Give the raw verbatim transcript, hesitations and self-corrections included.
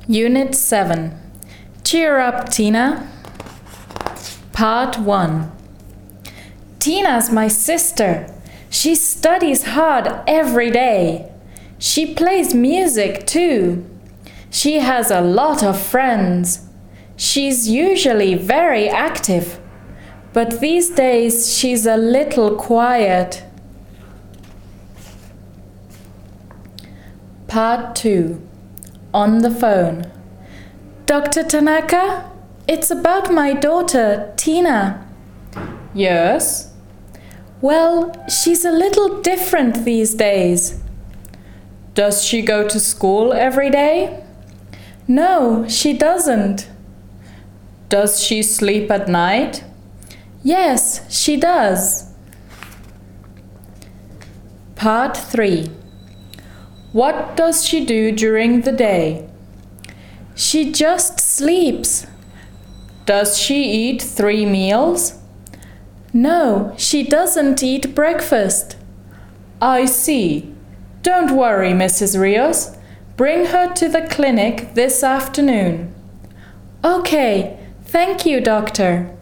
Unit seven. Cheer up, Tina. Part one. Tina's my sister. She studies hard every day. She plays music too. She has a lot of friends. She's usually very active, but these days she's a little quiet. Part two. On the phone. Doctor Tanaka, it's about my daughter, Tina. Yes? Well, she's a little different these days. Does she go to school every day? No, she doesn't. Does she sleep at night? Yes, she does. Part three. What does she do during the day? She just sleeps. Does she eat three meals? No, she doesn't eat breakfast. I see. Don't worry, Missus Rios. Bring her to the clinic this afternoon. Okay, thank you, doctor.